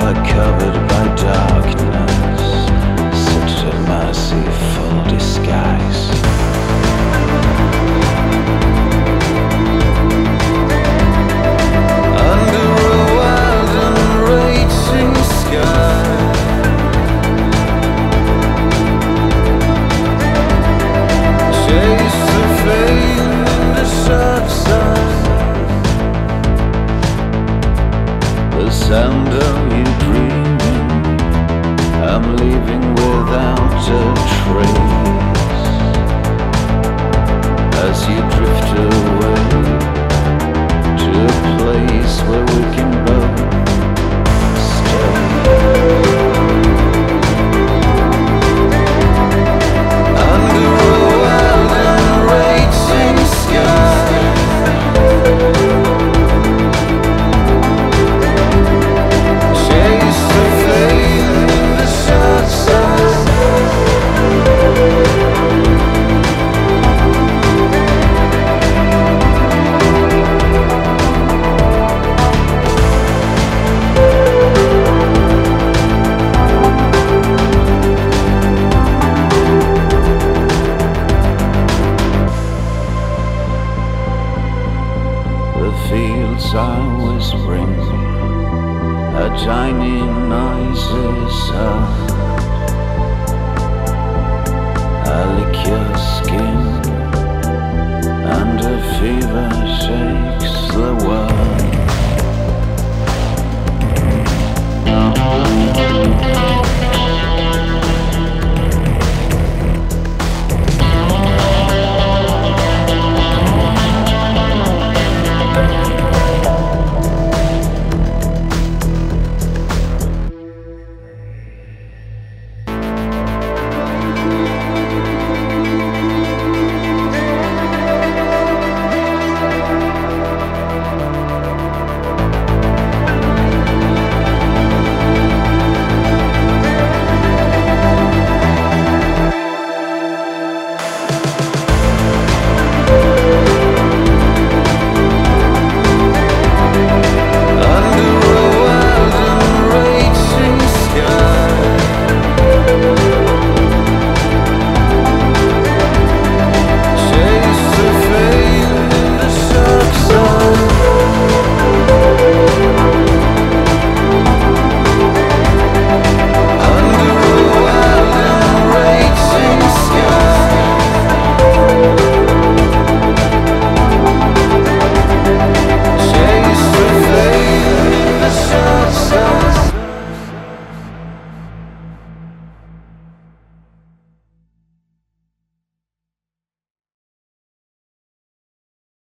are covered by darkness, such a merciful disguise. Under a wild and raging sky, chase the flame in the sharp side. The sound of you dreaming, I'm leaving without a trace. As you drift away to a place where we can both stay. Under a wild and raging sky, chase the flame in the sharp side. The fields are whispering, a tiny noises sound. I lick your skin.